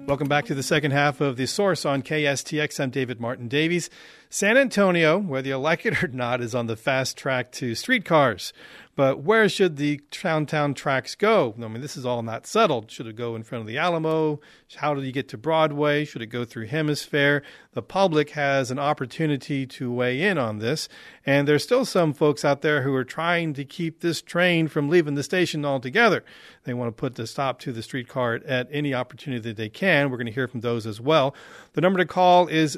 Welcome back to the second half of The Source on KSTX. I'm David Martin Davies. San Antonio, whether you like it or not, is on the fast track to streetcars. But where should the downtown tracks go? I mean, this is all not settled. Should it go in front of the Alamo? How do you get to Broadway? Should it go through Hemisphere? The public has an opportunity to weigh in on this. And there's still some folks out there who are trying to keep this train from leaving the station altogether. They want to put the stop to the streetcar at any opportunity that they can. We're going to hear from those as well. The number to call is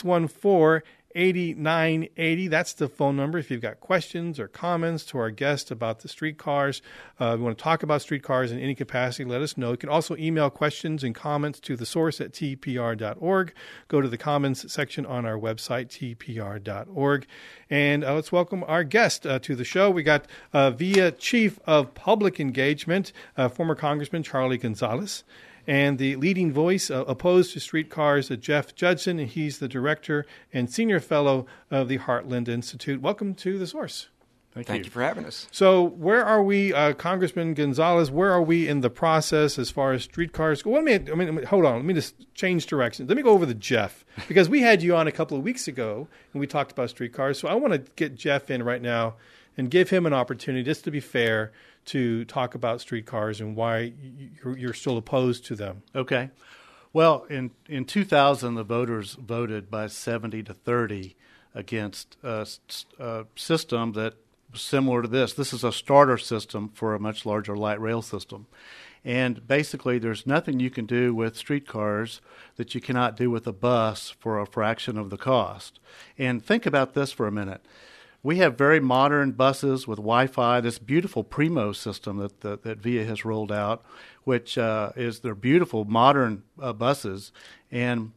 614-8980. That's the phone number if you've got questions or comments to our guest about the streetcars. We want to talk about streetcars in any capacity, let us know. You can also email questions and comments to thesource@tpr.org. Go to the comments section on our website, tpr.org. And let's welcome our guest to the show. We got VIA Chief of Public Engagement, former Congressman Charlie Gonzalez, and the leading voice opposed to streetcars, Jeff Judson. He's the director and senior fellow of the Heartland Institute. Welcome to The Source. Thank you for having us. So where are we, Congressman Gonzalez, where are we in the process as far as streetcars go? Hold on. Let me just change directions. Let me go over to Jeff, because we had you on a couple of weeks ago, and we talked about streetcars. So I want to get Jeff in right now and give him an opportunity, just to be fair, to talk about streetcars and why you're still opposed to them. Okay. Well, in 2000, the voters voted by 70-30 against a system that was similar to this. This is a starter system for a much larger light rail system. And basically, there's nothing you can do with streetcars that you cannot do with a bus for a fraction of the cost. And think about this for a minute. We have very modern buses with Wi-Fi, this beautiful Primo system that VIA has rolled out, which is their beautiful modern buses. And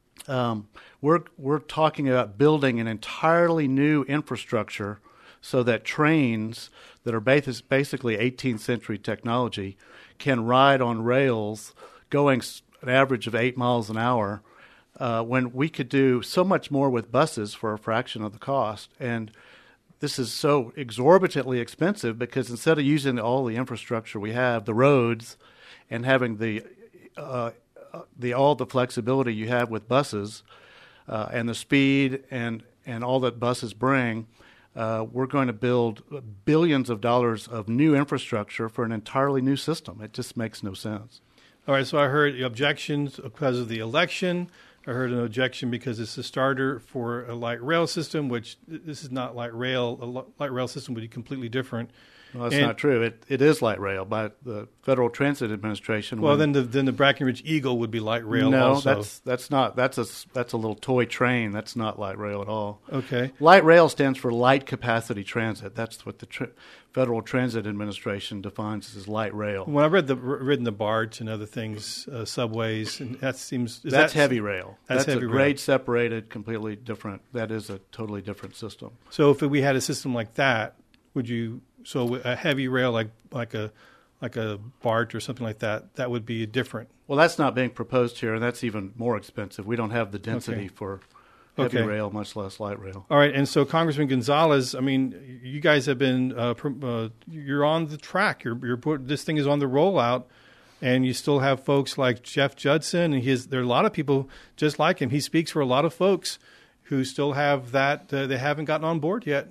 we're talking about building an entirely new infrastructure so that trains that are basically 18th century technology can ride on rails going an average of 8 miles an hour when we could do so much more with buses for a fraction of the cost. And this is so exorbitantly expensive because instead of using all the infrastructure we have, the roads, and having all the flexibility you have with buses and the speed and all that buses bring, we're going to build billions of dollars of new infrastructure for an entirely new system. It just makes no sense. All right, so I heard objections because of the election. I heard an objection because it's a starter for a light rail system, which this is not light rail. A light rail system would be completely different. Well, that's not true. It is light rail by the Federal Transit Administration. Well, then the Brackenridge Eagle would be light rail. No, also. that's not. That's a little toy train. That's not light rail at all. Okay. Light rail stands for light capacity transit. That's what the Federal Transit Administration defines as light rail. When I ridden the BART and other things, subways, and that's heavy rail. That's heavy a rail. grade separated, completely different. That is a totally different system. So if we had a system like that, would you? So a heavy rail like a BART or something like that, that would be different. Well, that's not being proposed here, and that's even more expensive. We don't have the density for heavy rail, much less light rail. All right, and so Congressman Gonzalez, I mean, you guys have been you're on the track. This thing is on the rollout, and you still have folks like Jeff Judson, and there are a lot of people just like him. He speaks for a lot of folks who still have that they haven't gotten on board yet.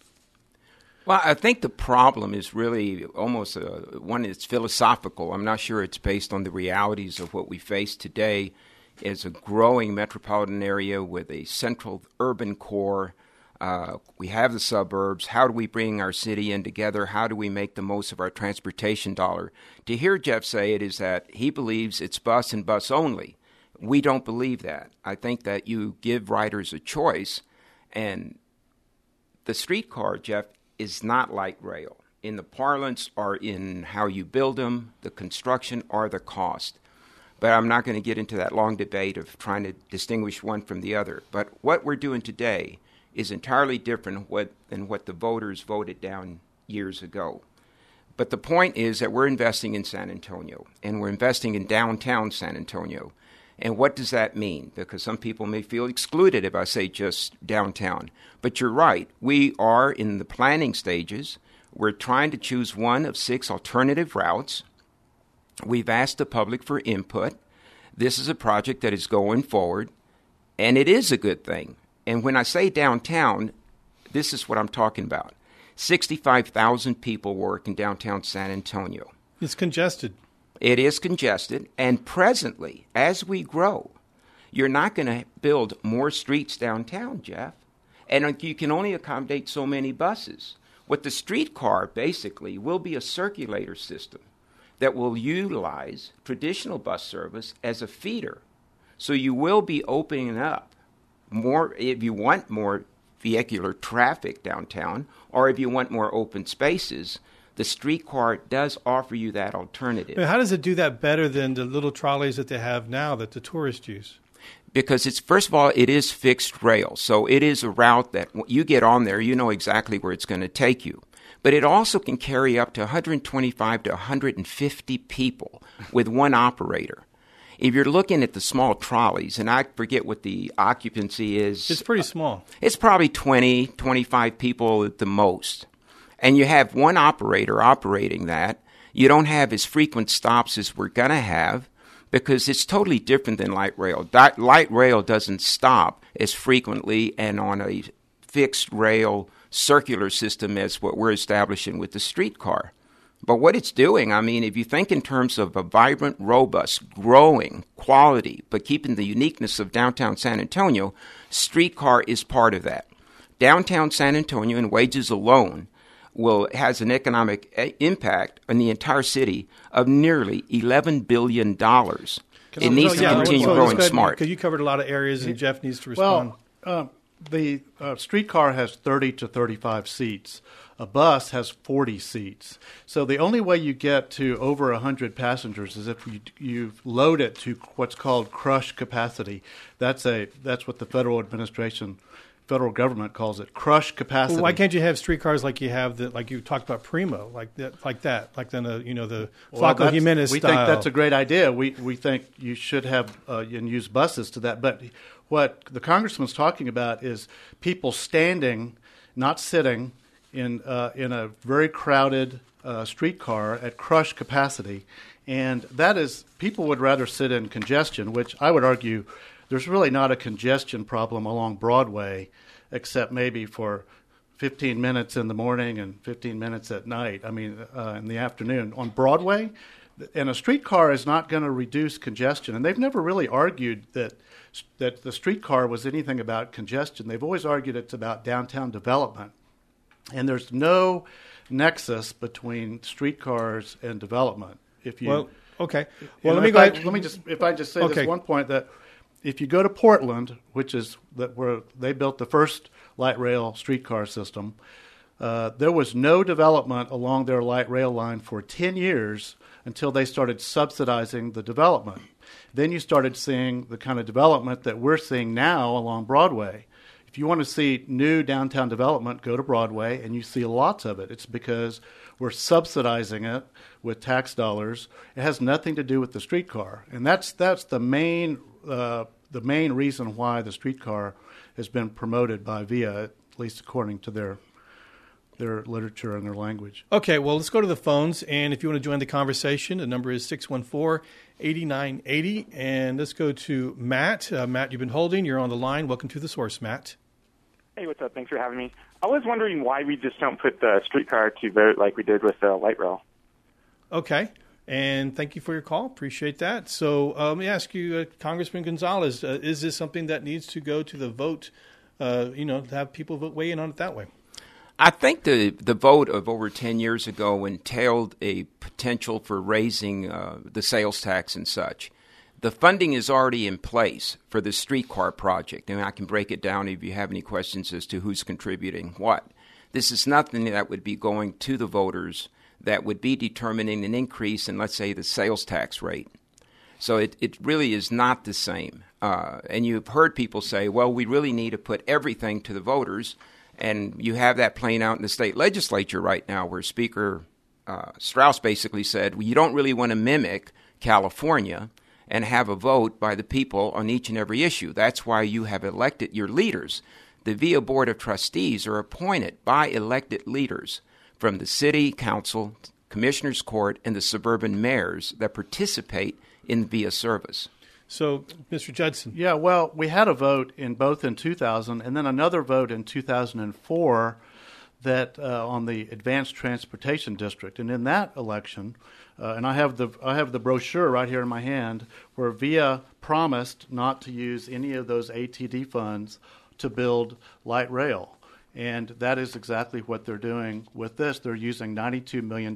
Well, I think the problem is really almost one that's philosophical. I'm not sure it's based on the realities of what we face today as a growing metropolitan area with a central urban core. We have the suburbs. How do we bring our city in together? How do we make the most of our transportation dollar? To hear Jeff say it is that he believes it's bus and bus only. We don't believe that. I think that you give riders a choice, and the streetcar, Jeff, is not light rail. In the parlance or in how you build them, the construction or the cost. But I'm not going to get into that long debate of trying to distinguish one from the other. But what we're doing today is entirely different than what the voters voted down years ago. But the point is that we're investing in San Antonio, and we're investing in downtown San Antonio. And what does that mean? Because some people may feel excluded if I say just downtown. But you're right. We are in the planning stages. We're trying to choose one of 6 alternative routes. We've asked the public for input. this is a project that is going forward, and it is a good thing. And when I say downtown, this is what I'm talking about. 65,000 people work in downtown San Antonio. It's congested. It is congested, and presently, as we grow, you're not going to build more streets downtown, Jeff, and you can only accommodate so many buses. What the streetcar basically will be a circulator system that will utilize traditional bus service as a feeder. So you will be opening up more, if you want more vehicular traffic downtown, or if you want more open spaces, the streetcar does offer you that alternative. How does it do that better than the little trolleys that they have now that the tourists use? Because it's, first of all, it is fixed rail. So it is a route that when you get on there, you know exactly where it's going to take you. But it also can carry up to 125 to 150 people with one operator. If you're looking at the small trolleys, and I forget what the occupancy is. It's pretty small. It's probably 20, 25 people at the most. And you have one operator operating that. You don't have as frequent stops as we're going to have because it's totally different than light rail. Light rail doesn't stop as frequently and on a fixed rail circular system as what we're establishing with the streetcar. But what it's doing, I mean, if you think in terms of a vibrant, robust, growing quality, but keeping the uniqueness of downtown San Antonio, streetcar is part of that. Downtown San Antonio and wages alone has an economic impact on the entire city of nearly $11 billion. It needs to continue growing smart. Because you covered a lot of areas, and Jeff needs to respond. Well, the streetcar has 30 to 35 seats. A bus has 40 seats. So the only way you get to over 100 passengers is if you load it to what's called crush capacity. That's what the federal government calls it, crush capacity. Well, why can't you have streetcars like you have like you talked about Primo, like then the Flaco Jimenez we style? We think that's a great idea. We think you should have and use buses to that. But what the congressman's talking about is people standing, not sitting, in a very crowded streetcar at crush capacity, and that is, people would rather sit in congestion, which I would argue there's really not a congestion problem along Broadway, except maybe for 15 minutes in the morning and 15 minutes at night. I mean, in the afternoon. On Broadway, and a streetcar is not going to reduce congestion, and they've never really argued that the streetcar was anything about congestion. They've always argued it's about downtown development. And there's no nexus between streetcars and development. If you okay. Well, if I just say this one point, that if you go to Portland, which is where they built the first light rail streetcar system, there was no development along their light rail line for 10 years until they started subsidizing the development. Then you started seeing the kind of development that we're seeing now along Broadway. If you want to see new downtown development, go to Broadway, and you see lots of it. It's because we're subsidizing it with tax dollars. It has nothing to do with the streetcar, and that's the main reason why the streetcar has been promoted by VIA, at least according to their literature and their language. Okay, well, let's go to the phones, and if you want to join the conversation, the number is 614-8980, and let's go to Matt. Matt, you've been holding. You're on the line. Welcome to The Source, Matt. Hey, what's up? Thanks for having me. I was wondering why we just don't put the streetcar to vote like we did with the light rail. Okay, and thank you for your call. Appreciate that. So let me ask you, Congressman Gonzalez, is this something that needs to go to the vote, to have people weigh in on it that way? I think the vote of over 10 years ago entailed a potential for raising the sales tax and such. The funding is already in place for the streetcar project, and I can break it down if you have any questions as to who's contributing what. This is nothing that would be going to the voters that would be determining an increase in, let's say, the sales tax rate. So it really is not the same. And you've heard people say, well, we really need to put everything to the voters. And you have that playing out in the state legislature right now, where Speaker Strauss basically said, well, you don't really want to mimic California and have a vote by the people on each and every issue. That's why you have elected your leaders. The VIA Board of Trustees are appointed by elected leaders from the city council, commissioners court, and the suburban mayors that participate in VIA service. So, Mr. Judson. Yeah, well, we had a vote in 2000 and then another vote in 2004 that on the Advanced Transportation District. And in that election, and I have the brochure right here in my hand, where VIA promised not to use any of those ATD funds to build light rail. And that is exactly what they're doing with this. They're using $92 million.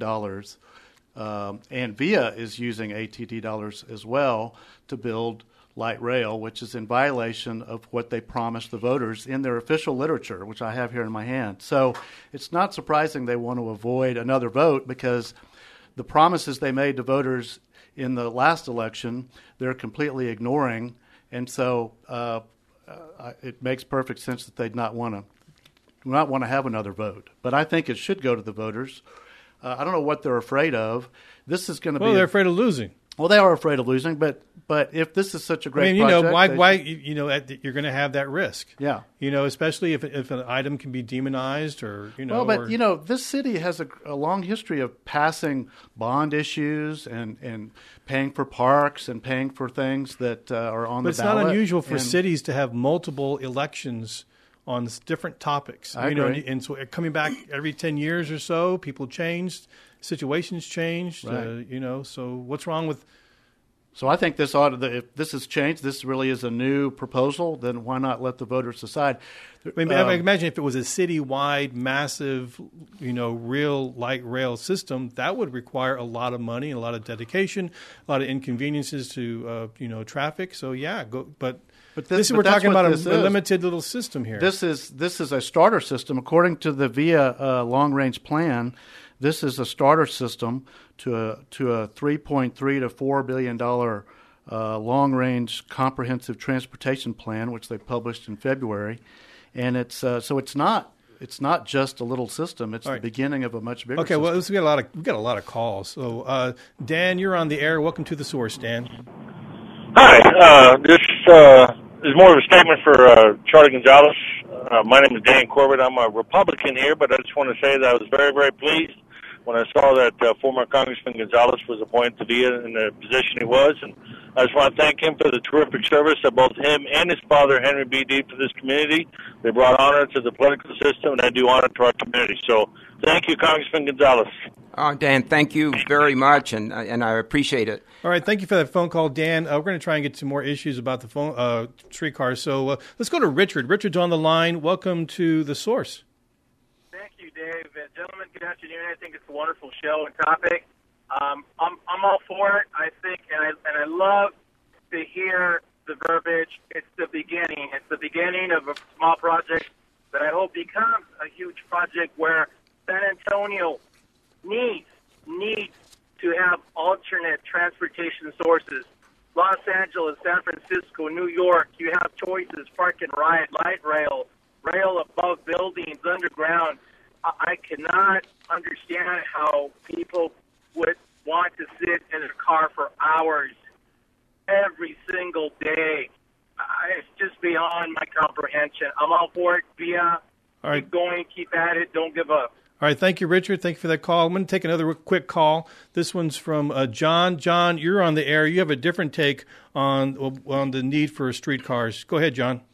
And VIA is using ATD dollars as well to build light rail, which is in violation of what they promised the voters in their official literature, which I have here in my hand. So it's not surprising they want to avoid another vote, because the promises they made to voters in the last election, they're completely ignoring. And so it makes perfect sense that they'd not want to have another vote. But I think it should go to the voters. I don't know what they're afraid of. This is going to be. Well, they're afraid of losing. Well, they are afraid of losing, but if this is such a great project, why you're going to have that risk? Yeah, especially if an item can be demonized or Well, but this city has a long history of passing bond issues and paying for parks and paying for things that are on the ballot. But it's not unusual for cities to have multiple elections on different topics. I agree. And so coming back every 10 years or so, people changed, situations changed. Right. So what's wrong with? So I think if this has changed, this really is a new proposal, then why not let the voters decide? I imagine if it was a citywide, massive, real light rail system, that would require a lot of money and a lot of dedication, a lot of inconveniences to traffic. So yeah, we're talking about a limited little system here. This is a starter system. According to the VIA long-range plan, this is a starter system to a $3.3 to $4 billion long-range comprehensive transportation plan, which they published in February. And it's not just a little system. It's the beginning of a much bigger system. Okay, well, we've got a lot of calls. So, Dan, you're on the air. Welcome to The Source, Dan. Hi. This is more of a statement for Charlie Gonzalez. My name is Dan Corbett. I'm a Republican here, but I just want to say that I was very, very pleased when I saw that former Congressman Gonzalez was appointed to be in the position he was. And I just want to thank him for the terrific service of both him and his father, Henry B. Deep, to this community. They brought honor to the political system, and they do honor to our community. So thank you, Congressman Gonzalez. Dan, thank you very much, and I appreciate it. All right, thank you for that phone call, Dan. We're going to try and get to more issues about the streetcars. So let's go to Richard. Richard's on the line. Welcome to The Source. Thank you, Dave. Gentlemen, good afternoon. I think it's a wonderful show and topic. I'm all for it. I think, and I love to hear the verbiage. It's the beginning. It's the beginning of a small project that I hope becomes a huge project where San Antonio needs to have alternate transportation sources. Los Angeles, San Francisco, New York, you have choices: park and ride, light rail, rail above buildings, underground. I cannot understand how people would want to sit in a car for hours every single day. It's just beyond my comprehension. I'm all for it. VIA, keep going, keep at it, don't give up. All right, thank you, Richard. Thank you for that call. I'm going to take another quick call. This one's from John. John, you're on the air. You have a different take on the need for streetcars. Go ahead, John.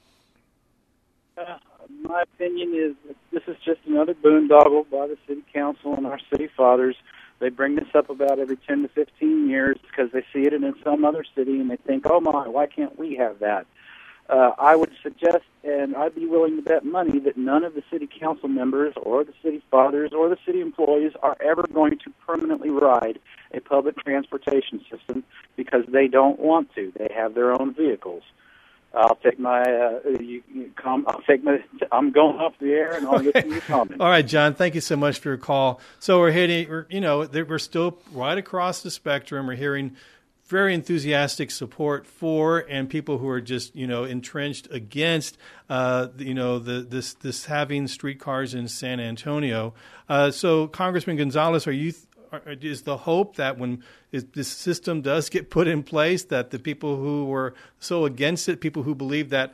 My opinion is that this is just another boondoggle by the city council and our city fathers. They bring this up about every 10 to 15 years because they see it in some other city and they think, oh my, why can't we have that? I would suggest, and I'd be willing to bet money, that none of the city council members or the city fathers or the city employees are ever going to permanently ride a public transportation system because they don't want to. They have their own vehicles. I'll take my. I'm going off the air, and I'll get to your comment. All right, John. Thank you so much for your call. So we're still right across the spectrum. We're hearing very enthusiastic support for, and people who are just entrenched against this having streetcars in San Antonio. So, Congressman Gonzalez, is the hope that when this system does get put in place, that the people who were so against it, people who believe that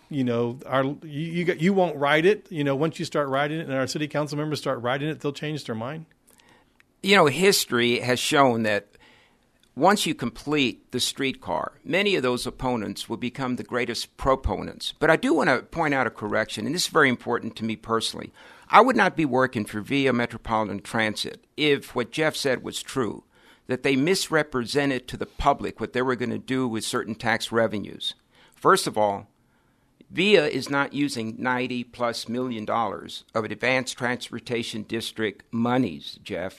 you won't ride it, once you start riding it and our city council members start riding it, they'll change their mind? History has shown that once you complete the streetcar, many of those opponents will become the greatest proponents. But I do want to point out a correction, and this is very important to me personally. I would not be working for Via Metropolitan Transit if what Jeff said was true, that they misrepresented to the public what they were going to do with certain tax revenues. First of all, Via is not using $90+ million of Advanced Transportation District monies, Jeff.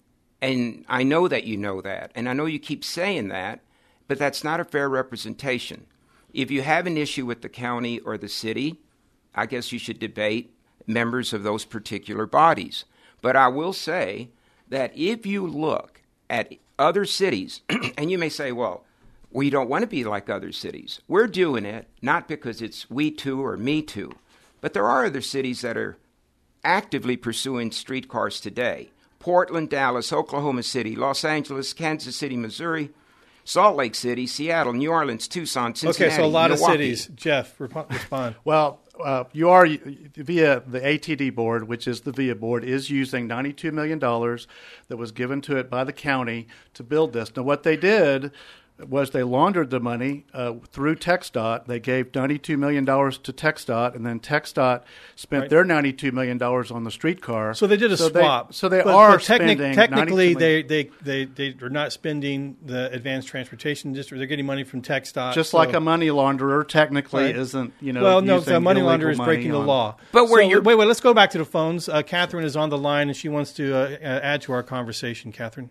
And I know that you know that, and I know you keep saying that, but that's not a fair representation. If you have an issue with the county or the city, I guess you should debate members of those particular bodies. But I will say that if you look at other cities, and you may say, well, we don't want to be like other cities. We're doing it not because it's we too or me too, but there are other cities that are actively pursuing streetcars today. Portland, Dallas, Oklahoma City, Los Angeles, Kansas City, Missouri, Salt Lake City, Seattle, New Orleans, Tucson, Cincinnati, Okay, so a lot Milwaukee. of cities. Jeff, respond. Well, you are via the ATD board, which is the VIA board, is using $92 million that was given to it by the county to build this. Now, what they did was they laundered the money through TxDOT. They gave $92 million to TxDOT, and then TxDOT spent their $92 million on the streetcar. So they did a swap. But technically, spending they are not spending the Advanced Transportation District. They're getting money from TxDOT. just like a money launderer technically isn't, Well, no, using the money illegal launderer is money breaking the on- law. But where you're- wait, let's go back to the phones. Catherine is on the line, and she wants to add to our conversation. Catherine.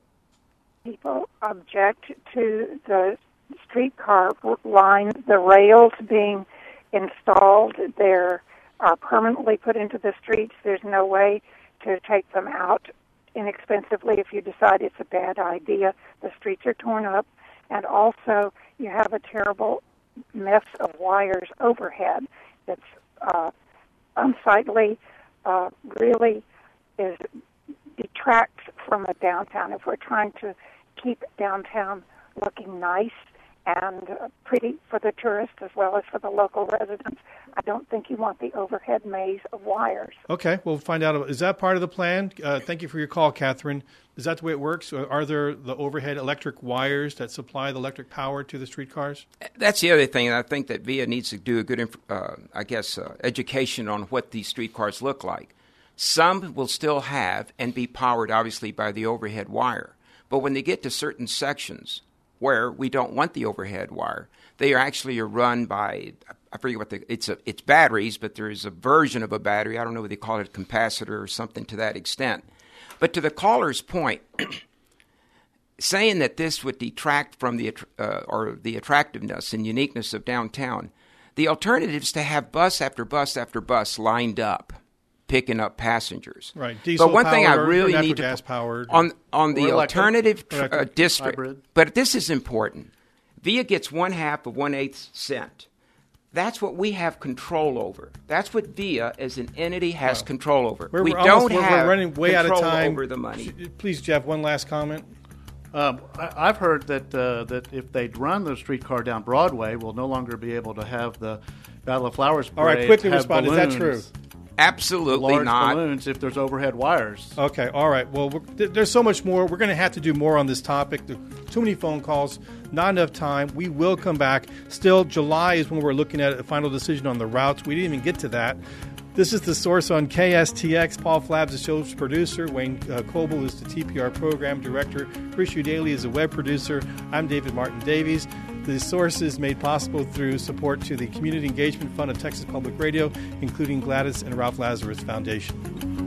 People object to the streetcar line, the rails being installed. They're permanently put into the streets. There's no way to take them out inexpensively if you decide it's a bad idea. The streets are torn up, and also you have a terrible mess of wires overhead that's unsightly, really detracts from a downtown. If we're trying to keep downtown looking nice and pretty for the tourists as well as for the local residents, I don't think you want the overhead maze of wires. Okay, we'll find out. Is that part of the plan? Thank you for your call, Catherine. Is that the way it works? Are there the overhead electric wires that supply the electric power to the streetcars? That's the other thing, and I think that VIA needs to do a good, education on what these streetcars look like. Some will still have and be powered, obviously, by the overhead wire. But when they get to certain sections where we don't want the overhead wire, they are run by, I forget what it's batteries, but there is a version of a battery. I don't know what they call it, a capacitor or something to that extent. But to the caller's point, saying that this would detract from the attractiveness and uniqueness of downtown, the alternative is to have bus after bus after bus lined up, picking up passengers. Right. Diesel but one thing I powered really or need to gas powered on the alternative district. hybrid. But this is important. VIA gets 1/2 of 1/8 cent. That's what we have control over. That's what VIA as an entity has control over. We don't have we're running way out of control time. over the money. Please, Jeff, one last comment. I've heard that if they run the streetcar down Broadway, we'll no longer be able to have the Battle of Flowers parade. All right, quickly have respond. Is that balloons, true? Absolutely large not. balloons if there's overhead wires. Okay, all right. Well, there's so much more. We're going to have to do more on this topic. There are too many phone calls, not enough time. We will come back. Still, July is when we're looking at a final decision on the routes. We didn't even get to that. This is The Source on KSTX. Paul Flabbs is the show's producer. Wayne Coble is the TPR program director. Chris Daly is the web producer. I'm David Martin Davies. The Source is made possible through support to the Community Engagement Fund of Texas Public Radio, including Gladys and Ralph Lazarus Foundation.